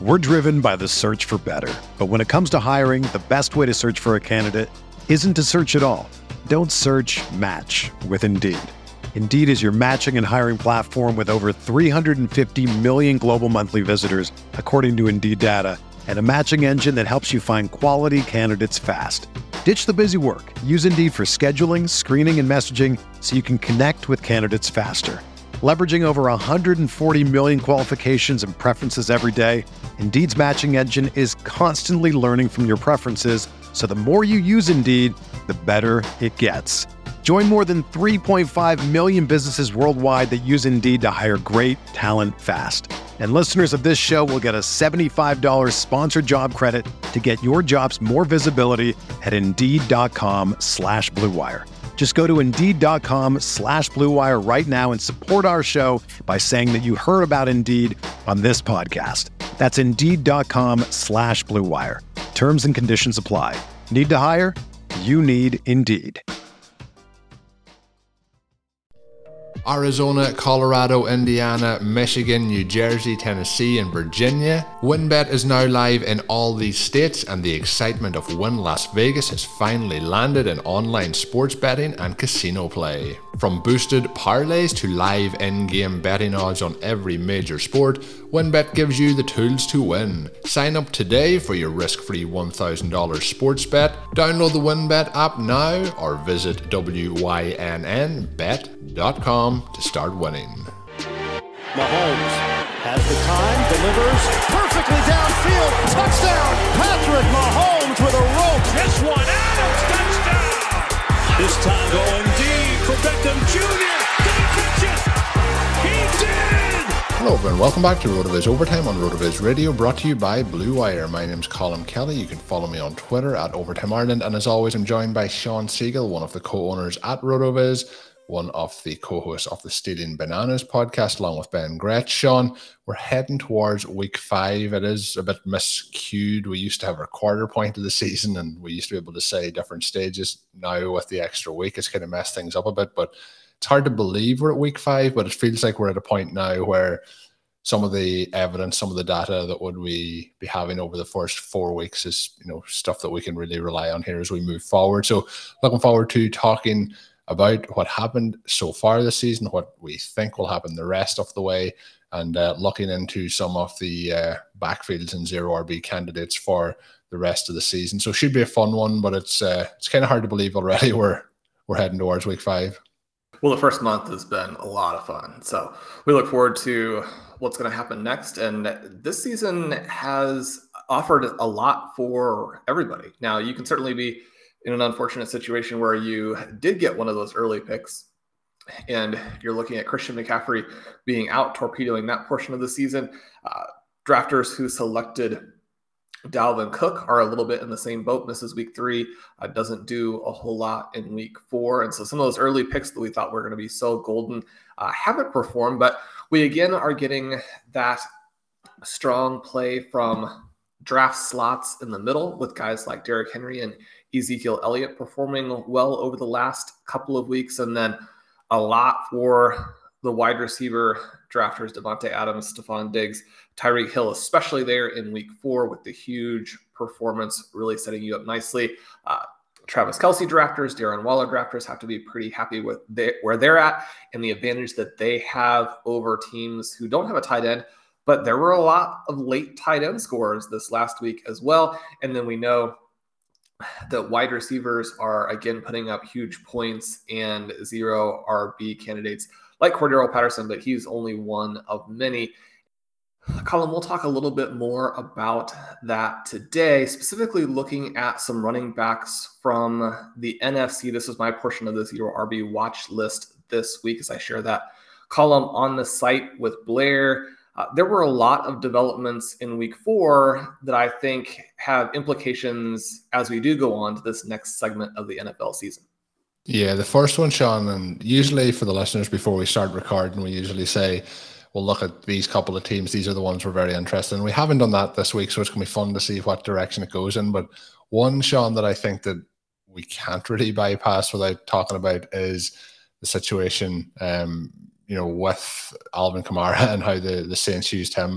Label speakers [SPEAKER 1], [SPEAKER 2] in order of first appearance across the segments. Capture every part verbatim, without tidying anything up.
[SPEAKER 1] We're driven by the search for better. But when it comes to hiring, the best way to search for a candidate isn't to search at all. Don't search, match with Indeed. Indeed is your matching and hiring platform with over three hundred fifty million global monthly visitors, according to Indeed data, and a matching engine that helps you find quality candidates fast. Ditch the busy work. Use Indeed for scheduling, screening, and messaging so you can connect with candidates faster. Leveraging over one hundred forty million qualifications and preferences every day, Indeed's matching engine is constantly learning from your preferences, so the more you use Indeed, the better it gets. Join more than three point five million businesses worldwide that use Indeed to hire great talent fast. And listeners of this show will get a seventy-five dollars sponsored job credit to get your jobs more visibility at Indeed.com slash Blue Wire. Just go to Indeed.com slash Blue Wire right now and support our show by saying that you heard about Indeed on this podcast. That's Indeed.com slash Blue Wire. Terms and conditions apply. Need to hire? You need Indeed.
[SPEAKER 2] Arizona, Colorado, Indiana, Michigan, New Jersey, Tennessee, and Virginia. WynnBET is now live in all these states, and the excitement of Wynn Las Vegas has finally landed in online sports betting and casino play. From boosted parlays to live in-game betting odds on every major sport, WynnBET gives you the tools to win. Sign up today for your risk-free one thousand dollars sports bet. Download the WynnBET app now or visit wynn bet dot com to start winning.
[SPEAKER 3] Mahomes has the time, delivers perfectly downfield, touchdown! Patrick Mahomes with a rope.
[SPEAKER 4] This one, Adams, touchdown! This time going deep for Beckham Junior Did he catch it? He did!
[SPEAKER 2] Hello everyone, welcome back to RotoViz Overtime on RotoViz Radio, brought to you by Blue Wire. My name's Colin Kelly. You can follow me on Twitter at Overtime Ireland, and as always, I'm joined by Sean Siegel, one of the co-owners at RotoViz, one of the co-hosts of the Stealing Bananas podcast, along with Ben Gretsch. Sean, we're heading towards week five. It is a bit miscued. We used to have a quarter point of the season, and we used to be able to say different stages. Now with the extra week, it's kind of messed things up a bit, but it's hard to believe we're at week five, but it feels like we're at a point now where some of the evidence, some of the data that would we be having over the first four weeks is, you know, stuff that we can really rely on here as we move forward. So looking forward to talking about what happened so far this season, what we think will happen the rest of the way, and uh, looking into some of the uh, backfields and zero R B candidates for the rest of the season. So it should be a fun one, but it's uh, it's kind of hard to believe already we're we're heading towards week five.
[SPEAKER 5] Well, the first month has been a lot of fun, so we look forward to what's going to happen next. And this season has offered a lot for everybody. Now, you can certainly be in an unfortunate situation where you did get one of those early picks and you're looking at Christian McCaffrey being out, torpedoing that portion of the season. Uh, drafters who selected Dalvin Cook are a little bit in the same boat. Misses week three, uh, doesn't do a whole lot in week four. And so some of those early picks that we thought were going to be so golden uh, haven't performed, but we again are getting that strong play from draft slots in the middle with guys like Derrick Henry and Ezekiel Elliott performing well over the last couple of weeks. And then a lot for the wide receiver drafters, Devontae Adams, Stephon Diggs, Tyreek Hill, especially there in week four with the huge performance, really setting you up nicely. Uh, Travis Kelce drafters, Darren Waller drafters have to be pretty happy with they, where they're at and the advantage that they have over teams who don't have a tight end. But there were a lot of late tight end scores this last week as well. And then we know that wide receivers are, again, putting up huge points and zero R B candidates like Cordero Patterson, but he's only one of many. Colin, we'll talk a little bit more about that today, specifically looking at some running backs from the N F C. This is my portion of the zero R B watch list this week as I share that column on the site with Blair. Uh, there were a lot of developments in week four that I think have implications as we do go on to this next segment of the N F L season.
[SPEAKER 2] Yeah, the first one, Sean, and usually for the listeners before we start recording, we usually say, we'll look at these couple of teams. These are the ones we're very interested in. We haven't done that this week, so it's going to be fun to see what direction it goes in. But one, Sean, that I think that we can't really bypass without talking about is the situation, um, you know, with Alvin Kamara and how the, the Saints used him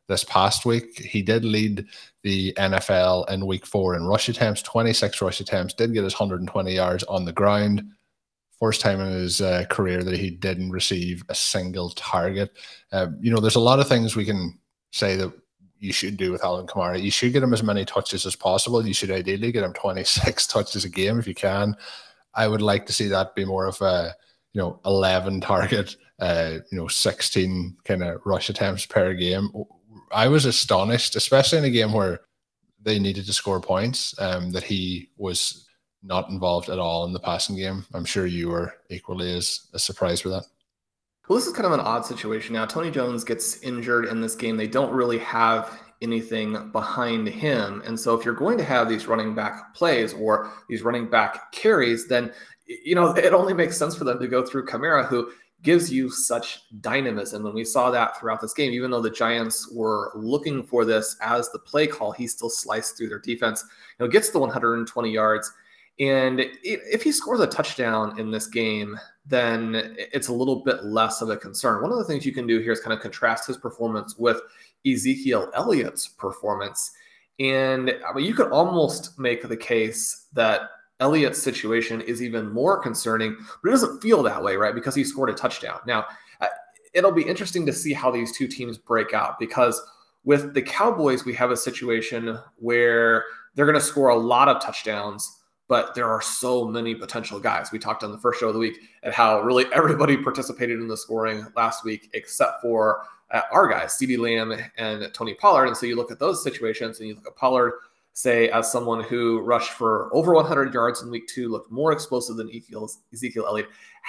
[SPEAKER 2] this past week. He did lead the N F L in week four in rush attempts, twenty-six rush attempts, did get his one hundred twenty yards on the ground. First time in his uh, career that he didn't receive a single target. Uh, you know, there's a lot of things we can say that you should do with Alvin Kamara. You should get him as many touches as possible. You should ideally get him twenty-six touches a game if you can. I would like to see that be more of a, you know, eleven target, uh, you know, sixteen kind of rush attempts per game. I was astonished, especially in a game where they needed to score points, um, that he was not involved at all in the passing game. I'm sure you were equally as, as surprised with that.
[SPEAKER 5] Well, this is kind of an odd situation now. Tony Jones gets injured in this game. They don't really have anything behind him. And so if you're going to have these running back plays or these running back carries, then, you know, it only makes sense for them to go through Kamara, who gives you such dynamism. And we saw that throughout this game. Even though the Giants were looking for this as the play call, he still sliced through their defense, you know, gets the one hundred twenty yards. And if he scores a touchdown in this game, then it's a little bit less of a concern. One of the things you can do here is kind of contrast his performance with Ezekiel Elliott's performance. And I mean, you could almost make the case that Elliott's situation is even more concerning, but it doesn't feel that way, right? Because he scored a touchdown. Now, it'll be interesting to see how these two teams break out, because with the Cowboys, we have a situation where they're going to score a lot of touchdowns, but there are so many potential guys. We talked on the first show of the week at how really everybody participated in the scoring last week except for uh, our guys, CeeDee Lamb and Tony Pollard. And so you look at those situations and you look at Pollard, say, as someone who rushed for over one hundred yards in week two, looked more explosive than Ezekiel Elliott,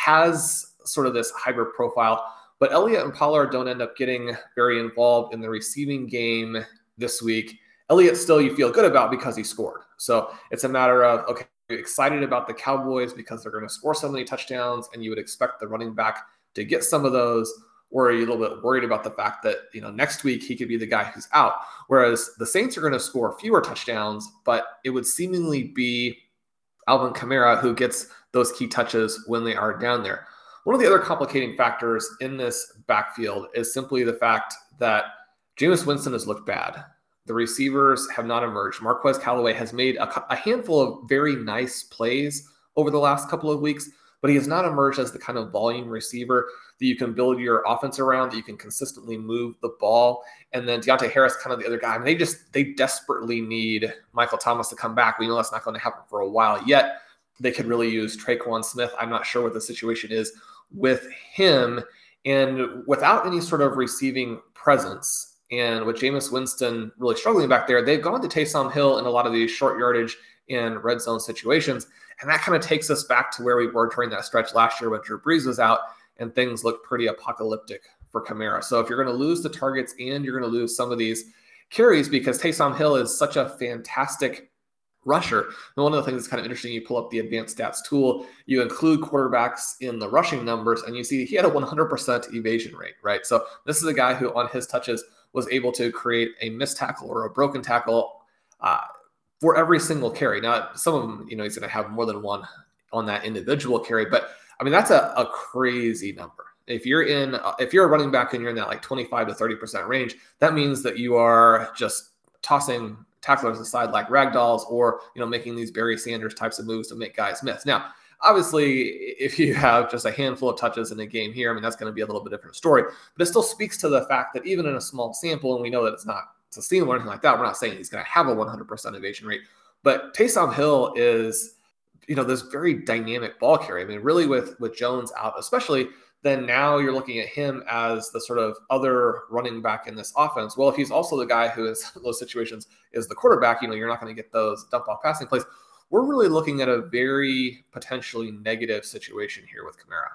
[SPEAKER 5] has sort of this hybrid profile. But Elliott and Pollard don't end up getting very involved in the receiving game this week. Elliott still you feel good about because he scored. So it's a matter of, okay, you're excited about the Cowboys because they're going to score so many touchdowns and you would expect the running back to get some of those, or are you a little bit worried about the fact that, you know, next week he could be the guy who's out? Whereas the Saints are going to score fewer touchdowns, but it would seemingly be Alvin Kamara who gets those key touches when they are down there. One of the other complicating factors in this backfield is simply the fact that Jameis Winston has looked bad. The receivers have not emerged. Marquez Callaway has made a, a handful of very nice plays over the last couple of weeks, but he has not emerged as the kind of volume receiver that you can build your offense around, that you can consistently move the ball. And then Deontay Harris, kind of the other guy. I mean, they just, they desperately need Michael Thomas to come back. We know that's not going to happen for a while yet. They could really use Tre'Quan Smith. I'm not sure what the situation is with him. And without any sort of receiving presence, and with Jameis Winston really struggling back there, they've gone to Taysom Hill in a lot of these short yardage and red zone situations. And that kind of takes us back to where we were during that stretch last year when Drew Brees was out and things looked pretty apocalyptic for Kamara. So if you're going to lose the targets and you're going to lose some of these carries, because Taysom Hill is such a fantastic rusher. And one of the things that's kind of interesting, you pull up the advanced stats tool, you include quarterbacks in the rushing numbers, and you see he had a one hundred percent evasion rate, right? So this is a guy who on his touches was able to create a missed tackle or a broken tackle uh, for every single carry. Now, some of them, you know, he's going to have more than one on that individual carry, but I mean, that's a, a crazy number. If you're in, uh, if you're a running back and you're in that like twenty-five to thirty percent range, that means that you are just tossing tacklers aside like ragdolls, or, you know, making these Barry Sanders types of moves to make guys miss. Now, obviously, if you have just a handful of touches in a game here, I mean, that's going to be a little bit different story. But it still speaks to the fact that even in a small sample, and we know that it's not sustainable or anything like that, we're not saying he's going to have a one hundred percent evasion rate. But Taysom Hill is, you know, this very dynamic ball carrier. I mean, really with, with Jones out, especially, then now you're looking at him as the sort of other running back in this offense. Well, if he's also the guy who is in those situations is the quarterback, you know, you're not going to get those dump off passing plays. We're really looking at a very potentially negative situation here with Kamara.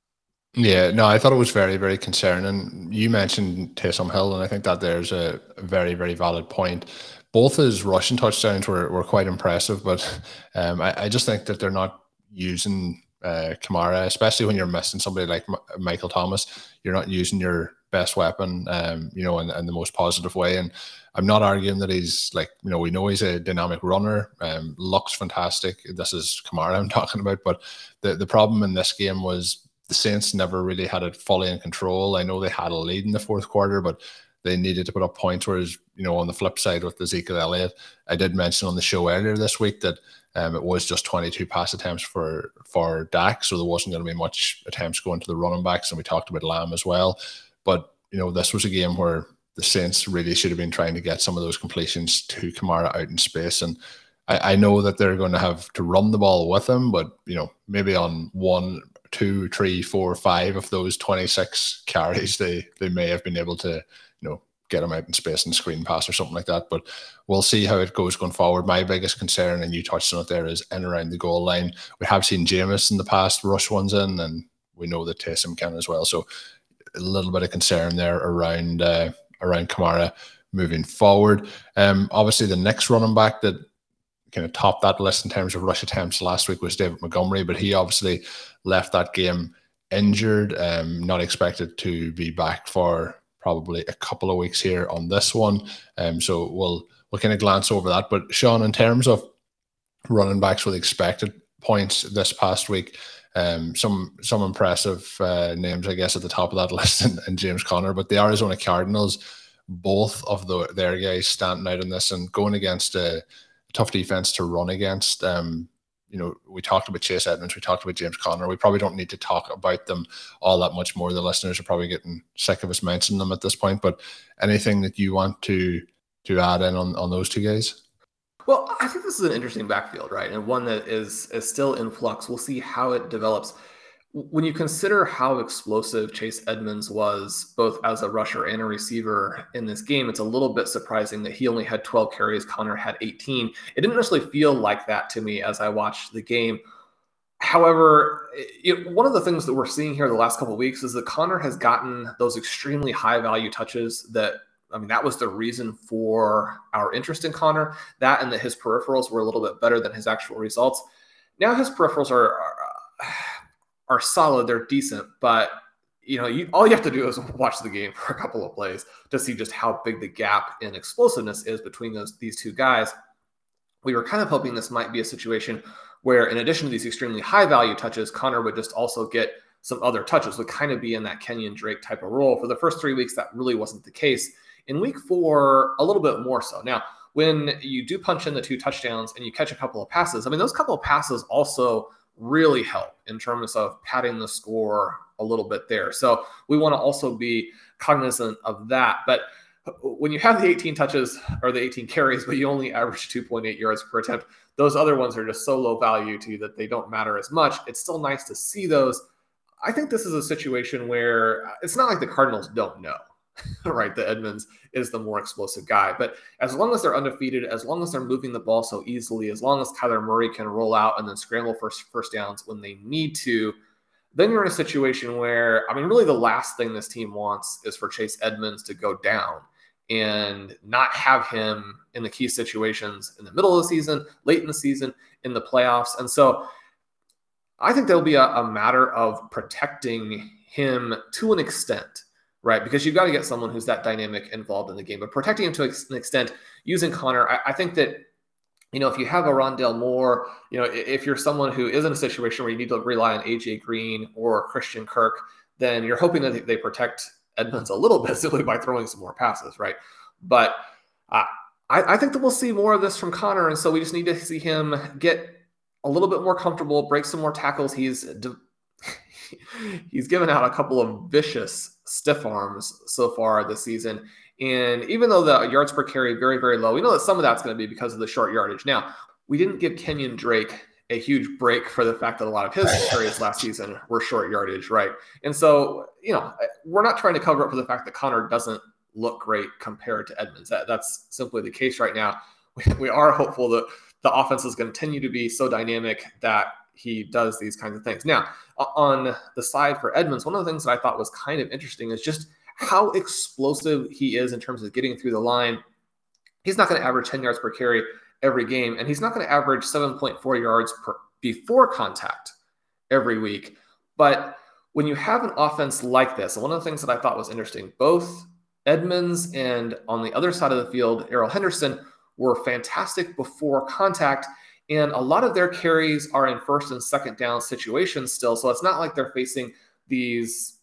[SPEAKER 2] Yeah, no, I thought it was very, very concerning. You mentioned Taysom Hill, and I think that there's a very, very valid point. Both his rushing touchdowns were, were quite impressive, but um, I, I just think that they're not using uh, Kamara, especially when you're missing somebody like M- Michael Thomas. You're not using your best weapon, um, you know, in, in the most positive way. And I'm not arguing that he's like, you know, we know he's a dynamic runner, um, looks fantastic. This is Kamara I'm talking about. But the, the problem in this game was the Saints never really had it fully in control. I know they had a lead in the fourth quarter, but they needed to put up points. Whereas, you know, on the flip side with Ezekiel Elliott, I did mention on the show earlier this week that um, it was just twenty-two pass attempts for, for Dak, so there wasn't going to be much attempts going to the running backs, and we talked about Lamb as well. But, you know, this was a game where the Saints really should have been trying to get some of those completions to Kamara out in space. And I, I know that they're going to have to run the ball with him, but, you know, maybe on one, two, three, four, five of those twenty-six carries, they they may have been able to, you know, get him out in space and screen pass or something like that. But we'll see how it goes going forward. My biggest concern, and you touched on it there, is in around the goal line. We have seen Jameis in the past rush ones in, and we know that Taysom can as well. So a little bit of concern there around uh, around Kamara moving forward. Um, obviously, the next running back that kind of topped that list in terms of rush attempts last week was David Montgomery, but he obviously left that game injured, um, not expected to be back for probably a couple of weeks here on this one. Um, so we'll we'll kind of glance over that. But Sean, in terms of running backs with expected points this past week, um, some some impressive uh, names, I guess, at the top of that list, and, and James Conner. But the Arizona Cardinals, both of the, their guys standing out in this and going against a tough defense to run against. Um, you know, we talked about Chase Edmonds, we talked about James Conner. We probably don't need to talk about them all that much more. The listeners are probably getting sick of us mentioning them at this point. But anything that you want to to add in on, on those two guys?
[SPEAKER 5] Well, I think this is an interesting backfield, right? And one that is is still in flux. We'll see how it develops. When you consider how explosive Chase Edmonds was, both as a rusher and a receiver in this game, it's a little bit surprising that he only had twelve carries, Conner had eighteen. It didn't necessarily feel like that to me as I watched the game. However, it, one of the things that we're seeing here the last couple of weeks is that Conner has gotten those extremely high value touches that, I mean, that was the reason for our interest in Conner, that and that his peripherals were a little bit better than his actual results. Now his peripherals are, are are solid, they're decent, but you know, you, all you have to do is watch the game for a couple of plays to see just how big the gap in explosiveness is between those these two guys. We were kind of hoping this might be a situation where, in addition to these extremely high value touches, Conner would just also get some other touches, would kind of be in that Kenyon Drake type of role. For the first three weeks, that really wasn't the case. In week four, a little bit more so. Now, when you do punch in the two touchdowns and you catch a couple of passes, I mean, those couple of passes also really help in terms of padding the score a little bit there. So we want to also be cognizant of that. But when you have the eighteen touches or the eighteen carries, but you only average two point eight yards per attempt, those other ones are just so low value to you that they don't matter as much. It's still nice to see those. I think this is a situation where it's not like the Cardinals don't know, right, that Edmonds is the more explosive guy. But as long as they're undefeated, as long as they're moving the ball so easily, as long as Kyler Murray can roll out and then scramble for first downs when they need to, then you're in a situation where, I mean, really the last thing this team wants is for Chase Edmonds to go down and not have him in the key situations in the middle of the season, late in the season, in the playoffs. And so I think there'll be a, a matter of protecting him to an extent, right? Because you've got to get someone who's that dynamic involved in the game, but protecting him to an extent using Conner. I, I think that, you know, if you have a Rondale Moore, you know, if you're someone who is in a situation where you need to rely on A J Green or Christian Kirk, then you're hoping that they protect Edmonds a little bit simply by throwing some more passes, right? But uh, I, I think that we'll see more of this from Conner, and so we just need to see him get a little bit more comfortable, break some more tackles. He's he's given out a couple of vicious stiff arms so far this season. And even though the yards per carry very, very low, we know that some of that's going to be because of the short yardage. Now, we didn't give Kenyon Drake a huge break for the fact that a lot of his carries last season were short yardage, right? And so, you know, we're not trying to cover up for the fact that Conner doesn't look great compared to Edmonds. That, that's simply the case right now. We, we are hopeful that the offense is going to continue to be so dynamic that he does these kinds of things. Now, on the side for Edmonds, one of the things that I thought was kind of interesting is just how explosive he is in terms of getting through the line. He's not going to average ten yards per carry every game, and he's not going to average seven point four yards per before contact every week. But when you have an offense like this, and one of the things that I thought was interesting, both Edmonds and on the other side of the field, Errol Henderson were fantastic before contact, and a lot of their carries are in first and second down situations still. So it's not like they're facing these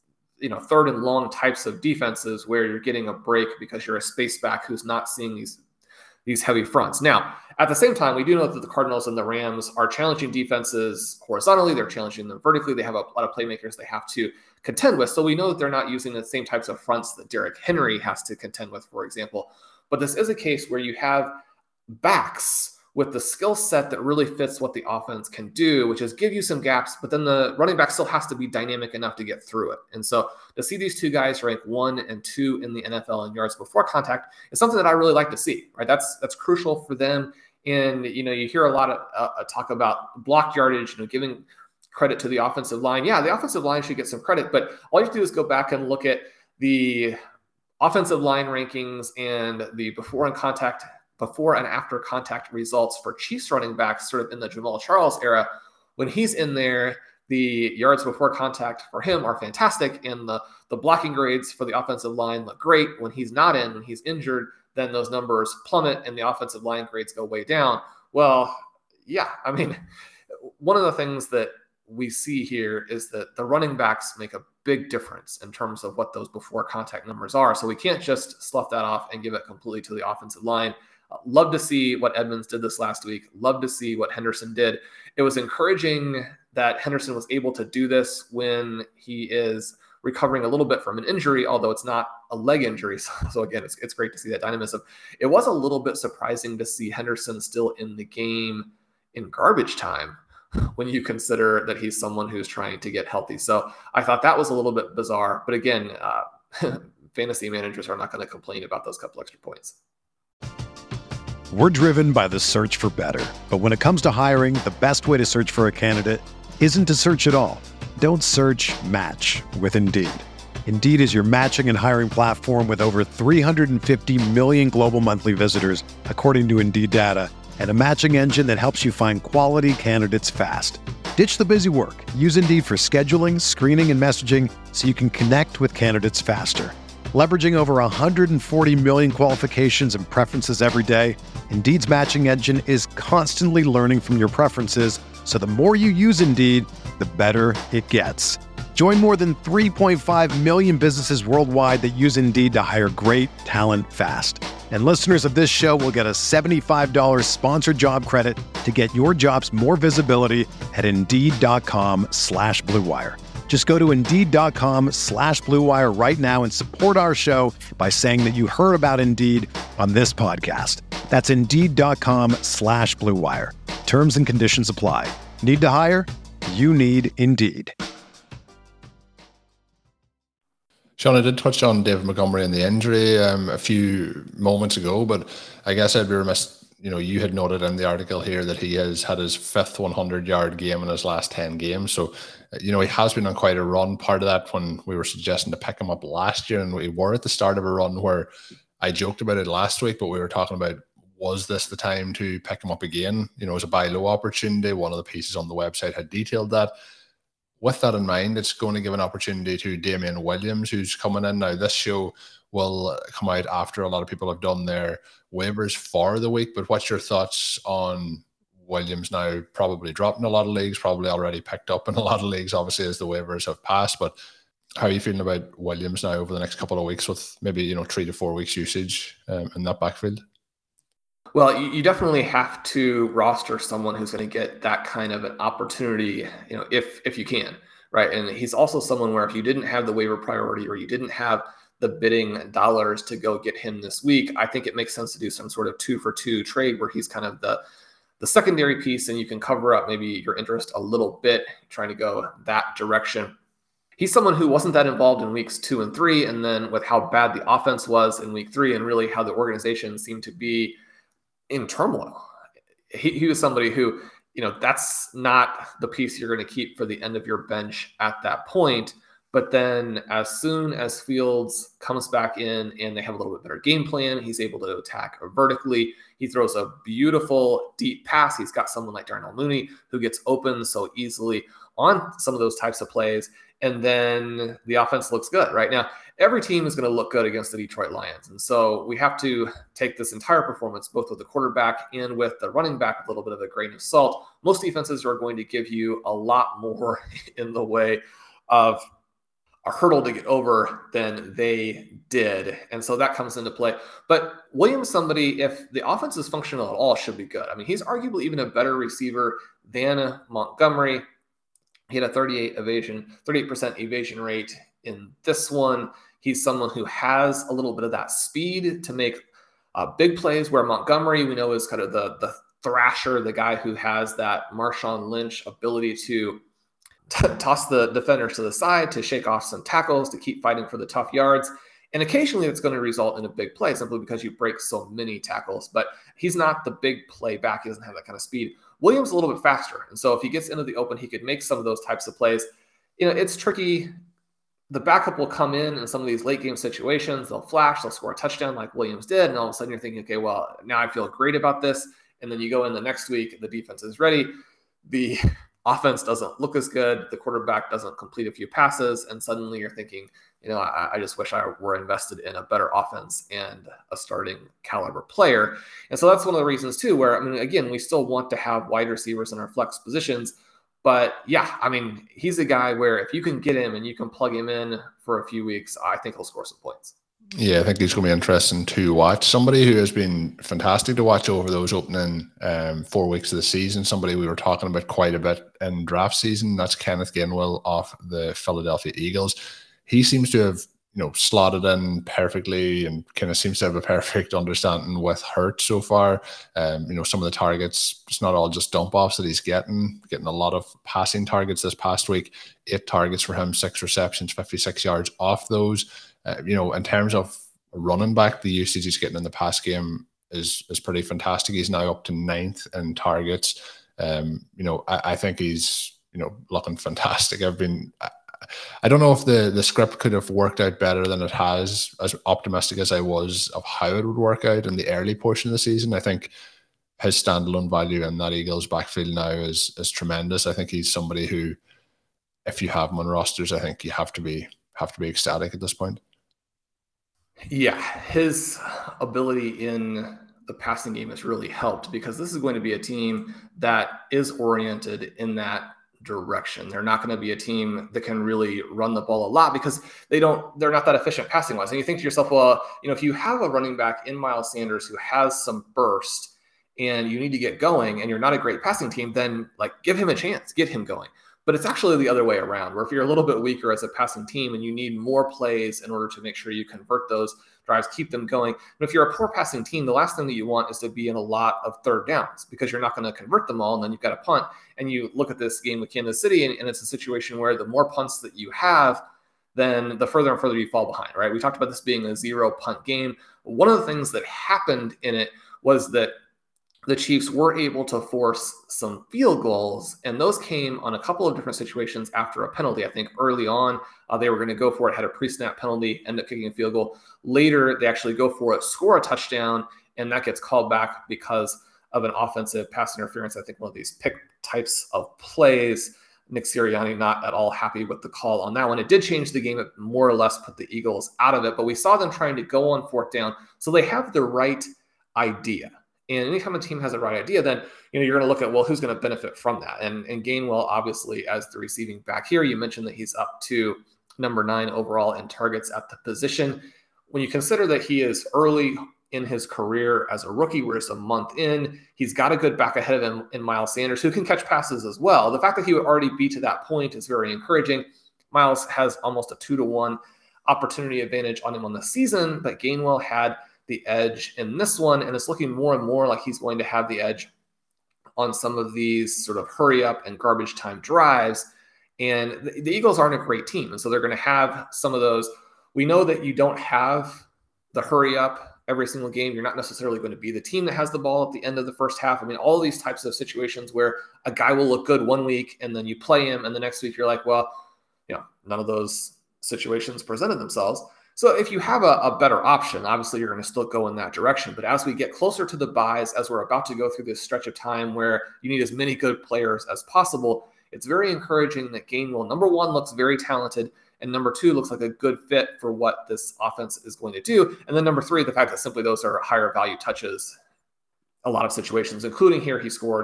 [SPEAKER 5] you know, third and long types of defenses where you're getting a break because you're a space back who's not seeing these these heavy fronts. Now, at the same time, we do know that the Cardinals and the Rams are challenging defenses horizontally. They're challenging them vertically. They have a lot of playmakers they have to contend with. So we know that they're not using the same types of fronts that Derrick Henry has to contend with, for example. But this is a case where you have backs with the skill set that really fits what the offense can do, which is give you some gaps, but then the running back still has to be dynamic enough to get through it. And so to see these two guys rank one and two in the N F L in yards before contact is something that I really like to see, right? That's that's crucial for them. And, you know, you hear a lot of uh, talk about block yardage, you know, giving credit to the offensive line. Yeah, the offensive line should get some credit, but all you have to do is go back and look at the offensive line rankings and the before and contact before and after contact results for Chiefs running backs sort of in the Jamal Charles era. When he's in there, the yards before contact for him are fantastic, and the, the blocking grades for the offensive line look great. When he's not in, when he's injured, then those numbers plummet and the offensive line grades go way down. Well, yeah, I mean, one of the things that we see here is that the running backs make a big difference in terms of what those before contact numbers are. So we can't just slough that off and give it completely to the offensive line. Love to see what Edmonds did this last week. Love to see what Henderson did. It was encouraging that Henderson was able to do this when he is recovering a little bit from an injury, although it's not a leg injury. So, so again, it's, it's great to see that dynamism. It was a little bit surprising to see Henderson still in the game in garbage time when you consider that he's someone who's trying to get healthy. So I thought that was a little bit bizarre. But again, uh, fantasy managers are not going to complain about those couple extra points.
[SPEAKER 1] We're driven by the search for better. But when it comes to hiring, the best way to search for a candidate isn't to search at all. Don't search, match with Indeed. Indeed is your matching and hiring platform with over three hundred fifty million global monthly visitors, according to Indeed data, and a matching engine that helps you find quality candidates fast. Ditch the busy work. Use Indeed for scheduling, screening, and messaging so you can connect with candidates faster. Leveraging over one hundred forty million qualifications and preferences every day, Indeed's matching engine is constantly learning from your preferences, so the more you use Indeed, the better it gets. Join more than three point five million businesses worldwide that use Indeed to hire great talent fast. And listeners of this show will get a seventy-five dollars sponsored job credit to get your jobs more visibility at Indeed.com slash Blue Wire. Just go to Indeed.com slash Blue Wire right now and support our show by saying that you heard about Indeed on this podcast. That's Indeed.com slash Blue Wire. Terms and conditions apply. Need to hire? You need Indeed.
[SPEAKER 2] Sean, I did touch on David Montgomery and the injury um, a few moments ago, but I guess I'd be remiss, you know, you had noted in the article here that he has had his fifth hundred-yard game in his last ten games. So, you know, he has been on quite a run. Part of that when we were suggesting to pick him up last year, and we were at the start of a run where I joked about it last week, but we were talking about, was this the time to pick him up again? You know, it was a buy low opportunity. One of the pieces on the website had detailed that. With that in mind, it's going to give an opportunity to Damian Williams, who's coming in. Now, this show will come out after a lot of people have done their waivers for the week, but what's your thoughts on Williams now probably dropping a lot of leagues, probably already picked up in a lot of leagues, obviously, as the waivers have passed, but how are you feeling about Williams now over the next couple of weeks with maybe, you know, three to four weeks usage um, in that backfield?
[SPEAKER 5] Well, you definitely have to roster someone who's going to get that kind of an opportunity, you know, if if you can, right? And he's also someone where if you didn't have the waiver priority or you didn't have the bidding dollars to go get him this week, I think it makes sense to do some sort of two for two trade where he's kind of the the secondary piece and you can cover up maybe your interest a little bit, trying to go that direction. He's someone who wasn't that involved in weeks two and three, and then with how bad the offense was in week three and really how the organization seemed to be in turmoil. He, he was somebody who, you know, that's not the piece you're going to keep for the end of your bench at that point. But then as soon as Fields comes back in and they have a little bit better game plan, he's able to attack vertically. He throws a beautiful deep pass. He's got someone like Darnell Mooney who gets open so easily on some of those types of plays. And then the offense looks good. Right now, every team is going to look good against the Detroit Lions. And so we have to take this entire performance, both with the quarterback and with the running back, with a little bit of a grain of salt. Most defenses are going to give you a lot more in the way of a hurdle to get over than they did. And so that comes into play. But Williams, somebody, if the offense is functional at all, should be good. I mean, he's arguably even a better receiver than Montgomery. He had a thirty-eight evasion, thirty-eight percent evasion rate in this one. He's someone who has a little bit of that speed to make uh, big plays, where Montgomery, we know, is kind of the, the thrasher, the guy who has that Marshawn Lynch ability to t- toss the defenders to the side, to shake off some tackles, to keep fighting for the tough yards. And occasionally it's going to result in a big play simply because you break so many tackles. But he's not the big play back. He doesn't have that kind of speed. Williams a little bit faster. And so if he gets into the open, he could make some of those types of plays. You know, it's tricky. The backup will come in in some of these late game situations. They'll flash, they'll score a touchdown like Williams did. And all of a sudden you're thinking, okay, well, now I feel great about this. And then you go in the next week, the defense is ready. The offense doesn't look as good. The quarterback doesn't complete a few passes. And suddenly you're thinking, you know, I, I just wish I were invested in a better offense and a starting caliber player. And so that's one of the reasons too, where, I mean, again, we still want to have wide receivers in our flex positions. But yeah, I mean, he's a guy where if you can get him and you can plug him in for a few weeks, I think he'll score some points.
[SPEAKER 2] Yeah, I think he's going to be interesting to watch. Somebody who has been fantastic to watch over those opening um, four weeks of the season, somebody we were talking about quite a bit in draft season, that's Kenneth Gainwell of the Philadelphia Eagles. He seems to have, you know, slotted in perfectly and kind of seems to have a perfect understanding with Hurts so far. Um, you know, some of the targets, it's not all just dump offs that he's getting, getting a lot of passing targets this past week, eight targets for him, six receptions, fifty-six yards off those. Uh, you know, in terms of running back, the usage he's getting in the pass game is is pretty fantastic. He's now up to ninth in targets. Um, you know, I, I think he's, you know, looking fantastic. I've been, I, I don't know if the, the script could have worked out better than it has, as optimistic as I was of how it would work out in the early portion of the season. I think his standalone value in that Eagles backfield now is is tremendous. I think he's somebody who, if you have him on rosters, I think you have to be have to be ecstatic at this point.
[SPEAKER 5] Yeah, his ability in the passing game has really helped, because this is going to be a team that is oriented in that direction. They're not going to be a team that can really run the ball a lot, because they don't, they're not that efficient passing wise. And you think to yourself, well, you know, if you have a running back in Miles Sanders who has some burst and you need to get going and you're not a great passing team, then like give him a chance, get him going. But it's actually the other way around, where if you're a little bit weaker as a passing team and you need more plays in order to make sure you convert those drives, keep them going. But if you're a poor passing team, the last thing that you want is to be in a lot of third downs, because you're not going to convert them all. And then you've got a punt. And you look at this game with Kansas City, and, and it's a situation where the more punts that you have, then the further and further you fall behind, right? We talked about this being a zero punt game. One of the things that happened in it was that the Chiefs were able to force some field goals, and those came on a couple of different situations after a penalty. I think early on, uh, they were going to go for it, had a pre-snap penalty, end up kicking a field goal. Later, they actually go for it, score a touchdown, and that gets called back because of an offensive pass interference. I think one of these pick types of plays. Nick Sirianni not at all happy with the call on that one. It did change the game. It more or less put the Eagles out of it, but we saw them trying to go on fourth down. So they have the right idea. And anytime a team has the right idea, then you know you're going to look at, well, who's going to benefit from that? And, and Gainwell, obviously, as the receiving back here, you mentioned that he's up to number nine overall in targets at the position. When you consider that he is early in his career as a rookie, we're just a month in, he's got a good back ahead of him in Miles Sanders, who can catch passes as well. The fact that he would already be to that point is very encouraging. Miles has almost a two to one opportunity advantage on him on the season, but Gainwell had the edge in this one, and it's looking more and more like he's going to have the edge on some of these sort of hurry up and garbage time drives. And the, the Eagles aren't a great team, and so they're going to have some of those. We know that you don't have the hurry up every single game. You're not necessarily going to be the team that has the ball at the end of the first half. I mean, all of these types of situations where a guy will look good one week and then you play him, and the next week you're like, well, you know, none of those situations presented themselves. So if you have a, a better option, obviously you're going to still go in that direction. But as we get closer to the buys, as we're about to go through this stretch of time where you need as many good players as possible, it's very encouraging that Gainwell, number one, looks very talented, and number two, looks like a good fit for what this offense is going to do. And then number three, the fact that simply those are higher value touches, a lot of situations, including here, he scored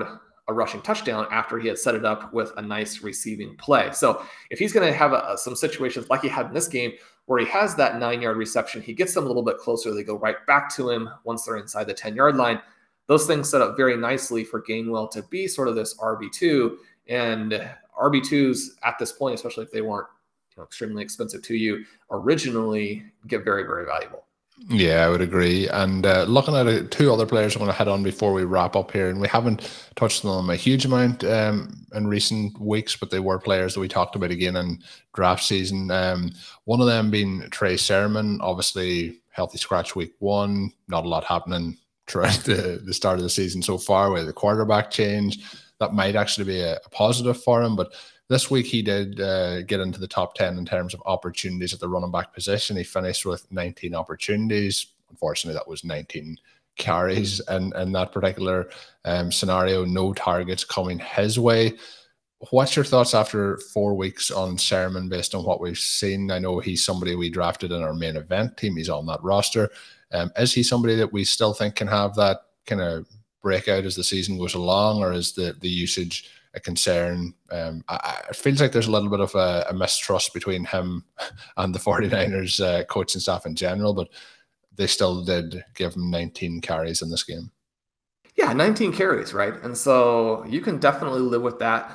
[SPEAKER 5] a rushing touchdown after he had set it up with a nice receiving play. So if he's going to have a, some situations like he had in this game where he has that nine-yard reception, he gets them a little bit closer, they go right back to him once they're inside the ten-yard line. Those things set up very nicely for Gainwell to be sort of this R B two, and R B twos at this point, especially if they weren't you know, extremely expensive to you originally, get very, very valuable.
[SPEAKER 2] Yeah, I would agree. And uh, looking at it, two other players I'm going to head on before we wrap up here, and we haven't touched on them a huge amount um, in recent weeks, but they were players that we talked about again in draft season. Um, one of them being Trey Sermon, obviously healthy scratch week one, not a lot happening throughout the, the start of the season so far with the quarterback change. That might actually be a, a positive for him, but this week he did uh, get into the top ten in terms of opportunities at the running back position. He finished with nineteen opportunities. Unfortunately, that was nineteen carries in, in that particular um, scenario. No targets coming his way. What's your thoughts after four weeks on Sermon based on what we've seen? I know he's somebody we drafted in our main event team. He's on that roster. Um, is he somebody that we still think can have that kind of breakout as the season goes along, or is the, the usage a concern? Um, I, it feels like there's a little bit of a, a mistrust between him and the 49ers uh, coaching staff in general, but they still did give him nineteen carries in this game.
[SPEAKER 5] Yeah, nineteen carries, right? And so you can definitely live with that.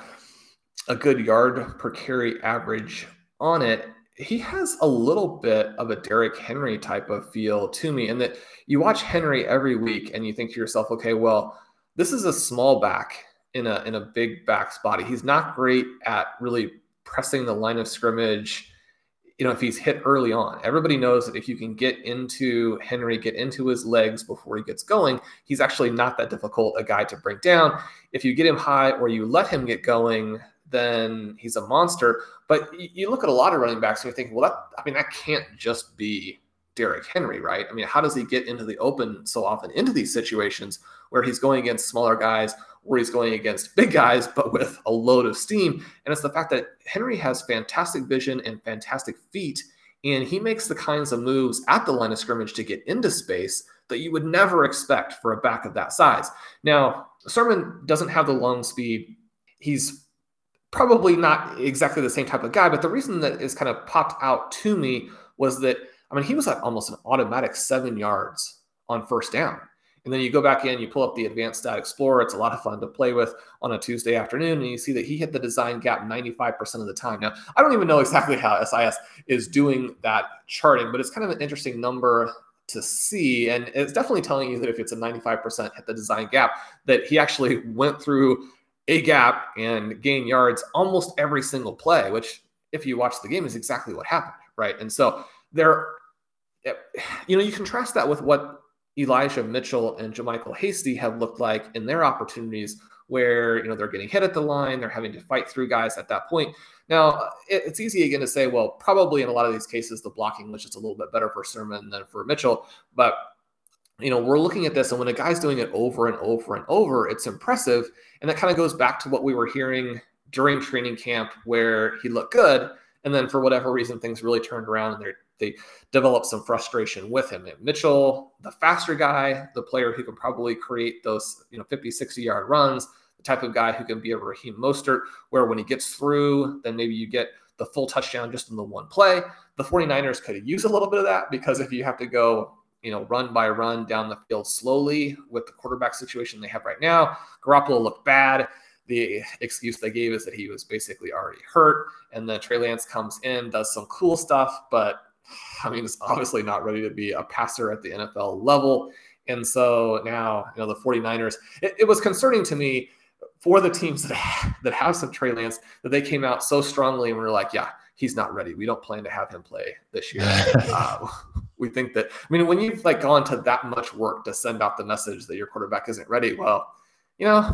[SPEAKER 5] A good yard per carry average on it. He has a little bit of a Derrick Henry type of feel to me, in that you watch Henry every week and you think to yourself, okay, well, this is a small back in a in a big back's body. He's not great at really pressing the line of scrimmage, you know, if he's hit early on. Everybody knows that if you can get into Henry, get into his legs before he gets going, he's actually not that difficult a guy to bring down. If you get him high or you let him get going, then he's a monster. But you look at a lot of running backs and you're thinking, well, that, I mean, that can't just be Derrick Henry, right? I mean, how does he get into the open so often into these situations where he's going against smaller guys, or he's going against big guys, but with a load of steam? And it's the fact that Henry has fantastic vision and fantastic feet, and he makes the kinds of moves at the line of scrimmage to get into space that you would never expect for a back of that size. Now, Sermon doesn't have the long speed. He's probably not exactly the same type of guy, but the reason that is kind of popped out to me was that, I mean, he was at almost an automatic seven yards on first down. And then you go back in, you pull up the Advanced Stat Explorer. It's a lot of fun to play with on a Tuesday afternoon, and you see that he hit the design gap ninety-five percent of the time. Now, I don't even know exactly how S I S is doing that charting, but it's kind of an interesting number to see. And it's definitely telling you that if it's a ninety-five percent hit the design gap, that he actually went through a gap and gained yards almost every single play, which, if you watch the game, is exactly what happened, right? And so there, you know, you contrast that with what Elijah Mitchell and JaMycal Hasty have looked like in their opportunities, where, you know, they're getting hit at the line, they're having to fight through guys at that point. Now, it's easy again to say, well, probably in a lot of these cases, the blocking was just a little bit better for Sermon than for Mitchell. But, you know, we're looking at this, and when a guy's doing it over and over and over, it's impressive. And that kind of goes back to what we were hearing during training camp, where he looked good, and then for whatever reason, things really turned around, and they're they developed some frustration with him. And Mitchell, the faster guy, the player who can probably create those, you know, fifty, sixty yard runs, the type of guy who can be a Raheem Mostert, where when he gets through, then maybe you get the full touchdown just in the one play. The 49ers could use a little bit of that, because if you have to go, you know, run by run down the field slowly with the quarterback situation they have right now, Garoppolo looked bad. The excuse they gave is that he was basically already hurt. And then Trey Lance comes in, does some cool stuff, but I mean, it's obviously not ready to be a passer at the N F L level. And so now, you know, the 49ers, it, it was concerning to me for the teams that have, that have some Trey Lance, that they came out so strongly and were like, yeah, he's not ready. We don't plan to have him play this year. uh, we think that, I mean, when you've like gone to that much work to send out the message that your quarterback isn't ready, well, you know,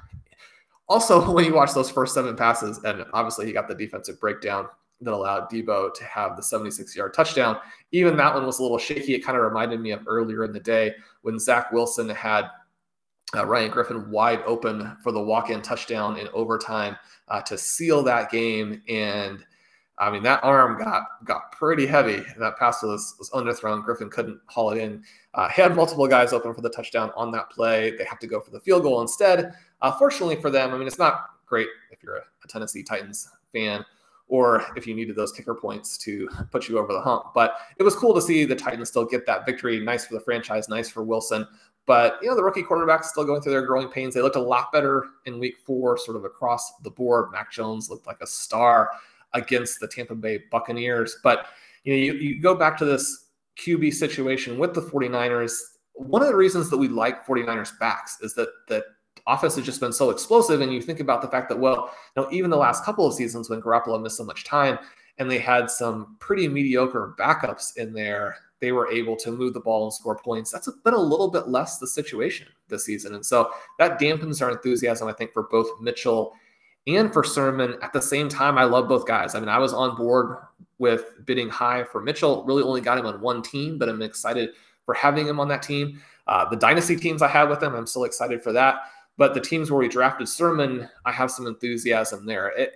[SPEAKER 5] also when you watch those first seven passes, and obviously he got the defensive breakdown that allowed Debo to have the seventy-six yard touchdown. Even that one was a little shaky. It kind of reminded me of earlier in the day when Zach Wilson had uh, Ryan Griffin wide open for the walk-in touchdown in overtime uh, to seal that game. And I mean, that arm got got pretty heavy. That pass was, was underthrown. Griffin couldn't haul it in. Uh, he had multiple guys open for the touchdown on that play. They have to go for the field goal instead. Uh, fortunately for them, I mean, it's not great if you're a, a Tennessee Titans fan or if you needed those kicker points to put you over the hump. But it was cool to see the Titans still get that victory. Nice for the franchise, nice for Wilson. But, you know, the rookie quarterback's still going through their growing pains. They looked a lot better in week four, sort of across the board. Mac Jones looked like a star against the Tampa Bay Buccaneers. But, you know, you, you go back to this Q B situation with the 49ers. One of the reasons that we like 49ers backs is that that offense has just been so explosive. And you think about the fact that, well, you know, even the last couple of seasons when Garoppolo missed so much time and they had some pretty mediocre backups in there, they were able to move the ball and score points. That's been a little bit less the situation this season. And so that dampens our enthusiasm, I think, for both Mitchell and for Sermon. At the same time, I love both guys. I mean, I was on board with bidding high for Mitchell, really only got him on one team, but I'm excited for having him on that team. Uh, the dynasty teams I had with him, I'm still excited for that. But the teams where we drafted Sermon, I have some enthusiasm there. It,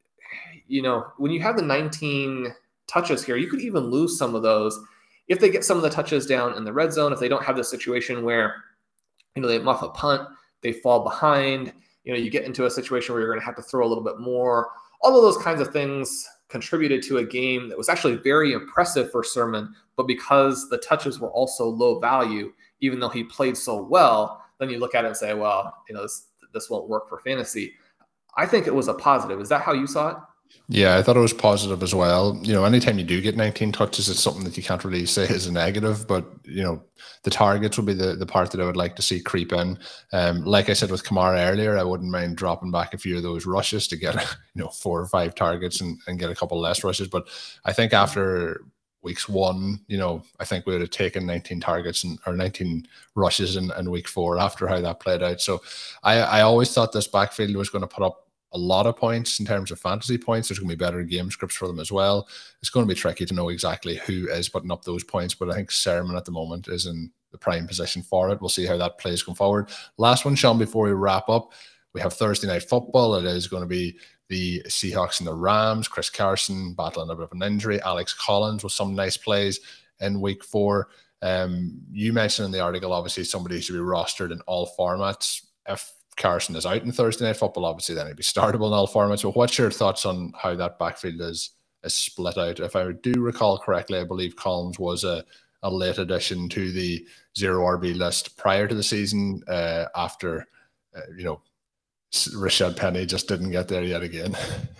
[SPEAKER 5] you know, when you have the nineteen touches here, you could even lose some of those if they get some of the touches down in the red zone, if they don't have the situation where, you know, they muff a punt, they fall behind, you know, you get into a situation where you're going to have to throw a little bit more. All of those kinds of things contributed to a game that was actually very impressive for Sermon, but because the touches were also low value, even though he played so well, then you look at it and say, well, you know, this, this won't work for fantasy. I think it was a positive. Is that how you saw it?
[SPEAKER 2] Yeah, I thought it was positive as well. You know, anytime you do get nineteen touches, it's something that you can't really say is a negative, but, you know, the targets would be the, the part that I would like to see creep in. Um, like I said with Kamara earlier, I wouldn't mind dropping back a few of those rushes to get, you know, four or five targets and, and get a couple less rushes. But I think after weeks one, you know, I think we would have taken nineteen targets and or nineteen rushes in, in week four after how that played out. So I, I always thought this backfield was going to put up a lot of points in terms of fantasy points. There's going to be better game scripts for them as well. It's going to be tricky to know exactly who is putting up those points, but I think Sermon at the moment is in the prime position for it. We'll see how that plays going forward. Last one, Sean, before we wrap up, we have Thursday Night Football. It is going to be the Seahawks and the Rams. Chris Carson battling a bit of an injury. Alex Collins with some nice plays in week four. Um, you mentioned in the article, obviously, somebody should be rostered in all formats. If Carson is out in Thursday Night Football, obviously then he'd be startable in all formats. But what's your thoughts on how that backfield is is split out? If I do recall correctly, I believe Collins was a, a late addition to the zero R B list prior to the season uh, after, uh, you know, Rashad Penny just didn't get there yet again.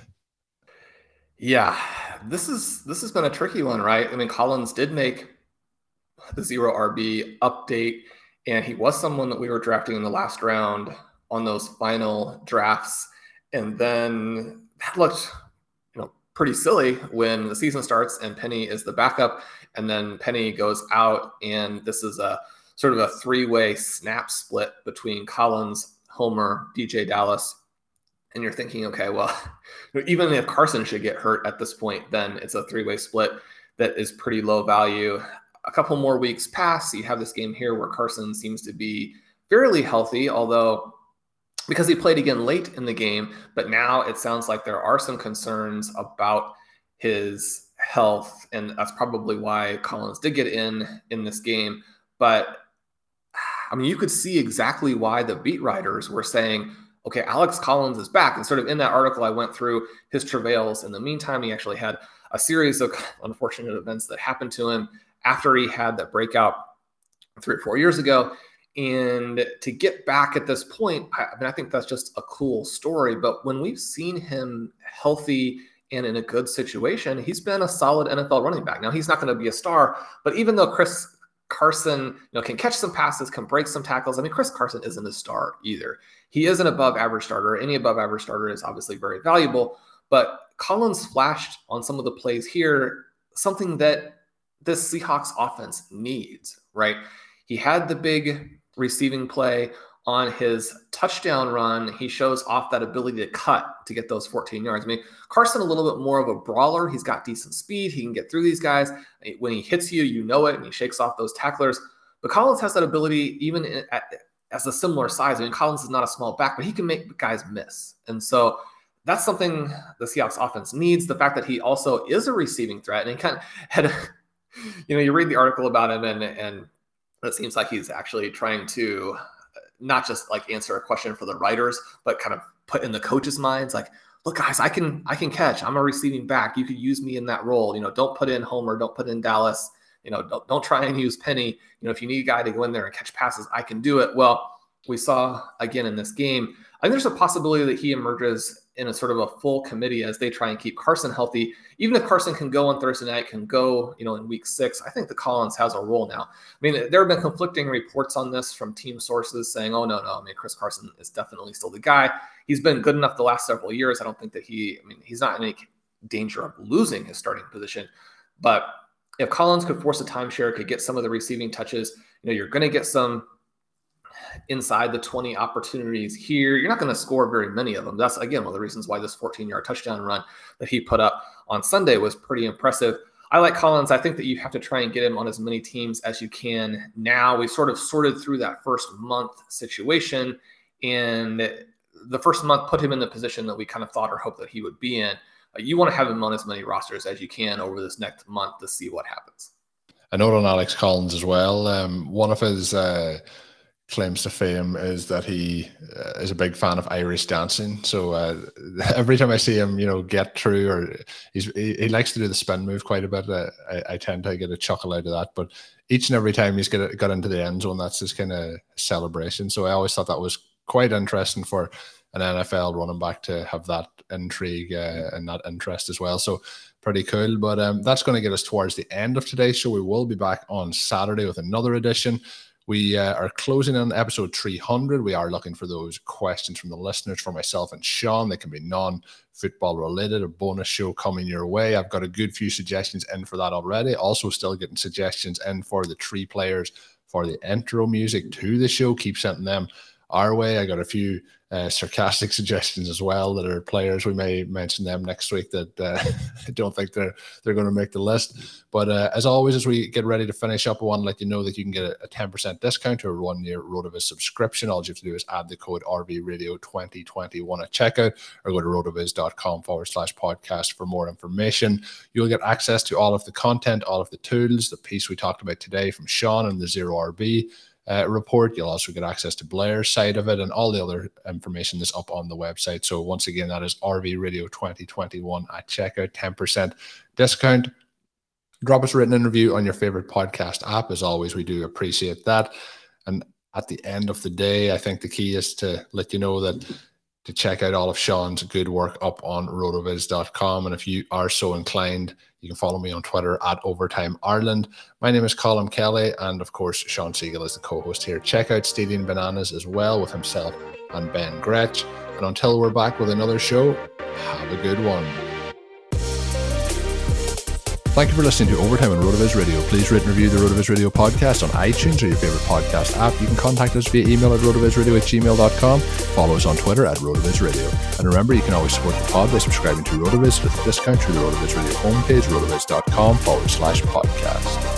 [SPEAKER 5] Yeah, this is this has been a tricky one, right? I mean, Collins did make the zero R B update, and he was someone that we were drafting in the last round on those final drafts. And then that looked, you know, pretty silly when the season starts and Penny is the backup, and then Penny goes out, and this is a sort of a three-way snap split between Collins, Homer, D J Dallas. And you're thinking, okay, well, even if Carson should get hurt at this point, then it's a three-way split that is pretty low value. A couple more weeks pass, you have this game here where Carson seems to be fairly healthy, although because he played again late in the game, but now it sounds like there are some concerns about his health, and that's probably why Collins did get in in this game. But I mean, you could see exactly why the beat writers were saying, okay, Alex Collins is back. And sort of in that article, I went through his travails. In the meantime, he actually had a series of unfortunate events that happened to him after he had that breakout three or four years ago. And to get back at this point, I, I mean, I think that's just a cool story. But when we've seen him healthy and in a good situation, he's been a solid N F L running back. Now, he's not going to be a star, but even though Chris Carson, you know, can catch some passes, can break some tackles, I mean, Chris Carson isn't a star either. He is an above average starter. Any above average starter is obviously very valuable, but Collins flashed on some of the plays here, something that this Seahawks offense needs, right? He had the big receiving play on his touchdown run. He shows off that ability to cut to get those fourteen yards. I mean, Carson, a little bit more of a brawler. He's got decent speed. He can get through these guys. When he hits you, you know it, and he shakes off those tacklers. But Collins has that ability even at, as a similar size. I mean, Collins is not a small back, but he can make guys miss. And so that's something the Seahawks offense needs. The fact that he also is a receiving threat, and he kind of had, a, you know, you read the article about him, and and it seems like he's actually trying to not just like answer a question for the writers, but kind of put in the coaches' minds, like, look, guys, I can I can catch. I'm a receiving back. You could use me in that role. You know, don't put in Homer. Don't put in Dallas. You know, don't, don't try and use Penny. You know, if you need a guy to go in there and catch passes, I can do it. Well, we saw again in this game, I think there's a possibility that he emerges in a sort of a full committee as they try and keep Carson healthy. Even if Carson can go on Thursday night, can go, you know, in week six, I think the Collins has a role now. I mean, there have been conflicting reports on this from team sources saying, oh, no, no, I mean, Chris Carson is definitely still the guy. He's been good enough the last several years. I don't think that he, I mean, he's not in any danger of losing his starting position. But if Collins could force a timeshare, could get some of the receiving touches, you know, you're going to get some inside the twenty opportunities here. You're not going to score very many of them. That's, again, one of the reasons why this fourteen-yard touchdown run that he put up on Sunday was pretty impressive. I like Collins. I think that you have to try and get him on as many teams as you can now. We've sort of sorted through that first month situation, and the first month put him in the position that we kind of thought or hoped that he would be in. Uh, you want to have him on as many rosters as you can over this next month to see what happens.
[SPEAKER 2] A note on Alex Collins as well. Um, one of his uh, claims to fame is that he uh, is a big fan of Irish dancing. So uh, every time I see him, you know, get through, or he's, he, he likes to do the spin move quite a bit. Uh, I, I tend to get a chuckle out of that. But each and every time he's get, got into the end zone, that's his kind of celebration. So I always thought that was quite interesting for an N F L running back to have that intrigue uh, and that interest as well. So pretty cool. But um, that's going to get us towards the end of today's show. We will be back on Saturday with another edition. We uh, are closing on episode three hundred. We are looking for those questions from the listeners for myself and Sean. They can be non-football related. A bonus show coming your way. I've got a good few suggestions in for that already. Also still getting suggestions in for the three players for the intro music to the show. Keep sending them our way. I got a few uh, sarcastic suggestions as well that are players. We may mention them next week that uh, I don't think they're they're going to make the list. But uh, as always, as we get ready to finish up, I want to let you know that you can get a, a ten percent discount to a one-year RotoViz subscription. All you have to do is add the code R V Radio twenty twenty-one at checkout, or go to rotoviz.com forward slash podcast for more information. You'll get access to all of the content, all of the tools, the piece we talked about today from Sean and the Zero R B Uh, report. You'll also get access to Blair's side of it, and all the other information is up on the website. So once again, that is R V Radio twenty twenty-one at checkout, ten percent discount. Drop us a written interview on your favorite podcast app. As always, we do appreciate that. And at the end of the day, I think the key is to let you know that to check out all of Sean's good work up on rotoviz dot com. And if you are so inclined, you can follow me on Twitter at Overtime Ireland. My name is Colm Kelly, and of course, Sean Siegel is the co-host here. Check out Stadium Bananas as well with himself and Ben Gretsch. And until we're back with another show, have a good one. Thank you for listening to Overtime on RotoViz Radio. Please rate and review the RotoViz Radio podcast on iTunes or your favorite podcast app. You can contact us via email at rotovizradio at gmail dot com. Follow us on Twitter at RotoViz Radio. And remember, you can always support the pod by subscribing to RotoViz with a discount through the RotoViz Radio homepage, rotoviz.com forward slash podcast.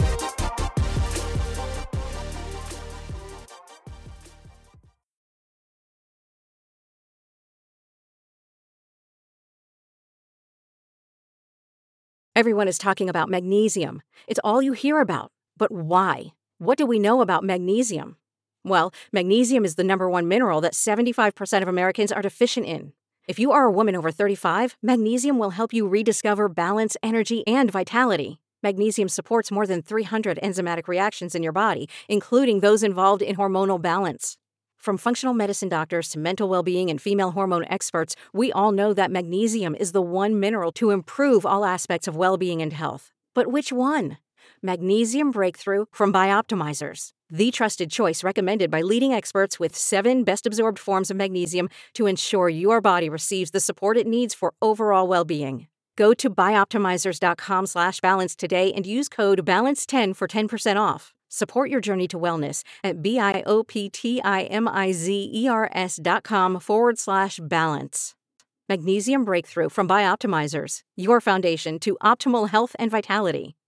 [SPEAKER 6] Everyone is talking about magnesium. It's all you hear about. But why? What do we know about magnesium? Well, magnesium is the number one mineral that seventy-five percent of Americans are deficient in. If you are a woman over thirty-five, magnesium will help you rediscover balance, energy, and vitality. Magnesium supports more than three hundred enzymatic reactions in your body, including those involved in hormonal balance. From functional medicine doctors to mental well-being and female hormone experts, we all know that magnesium is the one mineral to improve all aspects of well-being and health. But which one? Magnesium Breakthrough from Bioptimizers, the trusted choice recommended by leading experts with seven best-absorbed forms of magnesium to ensure your body receives the support it needs for overall well-being. Go to bioptimizers.com slash balance today and use code balance ten for ten percent off. Support your journey to wellness at B-I-O-P-T-I-M-I-Z-E-R-S dot com forward slash balance. Magnesium Breakthrough from Bioptimizers, your foundation to optimal health and vitality.